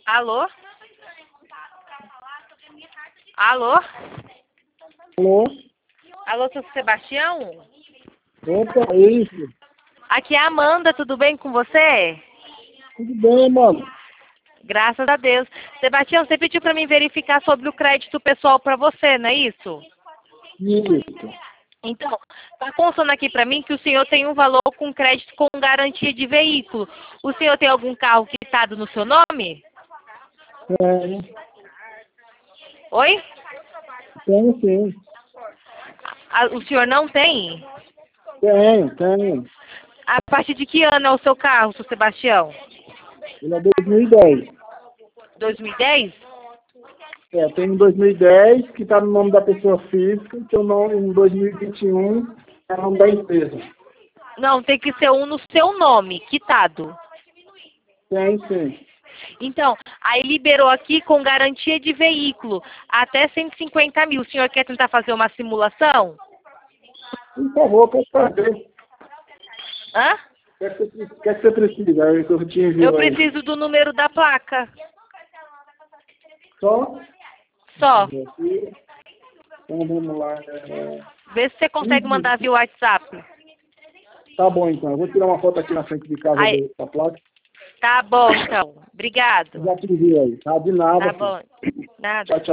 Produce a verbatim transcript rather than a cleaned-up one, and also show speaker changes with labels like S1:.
S1: Alô? Alô?
S2: Alô?
S1: Alô, seu Sebastião?
S2: Opa, é isso?
S1: Aqui é a Amanda, tudo bem com você?
S2: Tudo bem, mano?
S1: Graças a Deus. Sebastião, você pediu para mim verificar sobre o crédito pessoal para você, não é isso?
S2: Isso.
S1: Então, está constando aqui para mim que o senhor tem um valor com crédito com garantia de veículo. O senhor tem algum carro quitado no seu nome?
S2: Tenho.
S1: Oi?
S2: Tenho sim.
S1: Ah, o senhor não tem?
S2: Tenho, tenho.
S1: A partir de que ano é o seu carro, seu Sebastião?
S2: Ele é dois mil e dez.
S1: dois mil e dez?
S2: É, tem em dois mil e dez, que está no nome da pessoa física, que o nome em dois mil e vinte e um é o nome da empresa.
S1: Não, tem que ser um no seu nome, quitado.
S2: Tem sim.
S1: Então, aí liberou aqui com garantia de veículo, até cento e cinquenta mil. O senhor quer tentar fazer uma simulação?
S2: Por favor, pode fazer.
S1: Hã?
S2: O que é que você, o que é que você precisa? Aí que eu te envio
S1: Eu
S2: aí.
S1: preciso do número da placa.
S2: Só?
S1: Só.
S2: Aqui. Então vamos lá. É...
S1: Vê se você consegue mandar via WhatsApp.
S2: Tá bom então. Eu vou tirar uma foto aqui na frente de casa
S1: Aí,
S2: do- da placa.
S1: tá bom, então. Obrigado.
S2: Já te envio aí. Tá de nada.
S1: Tá
S2: Filho.
S1: bom. Nada.
S2: Tchau, tchau.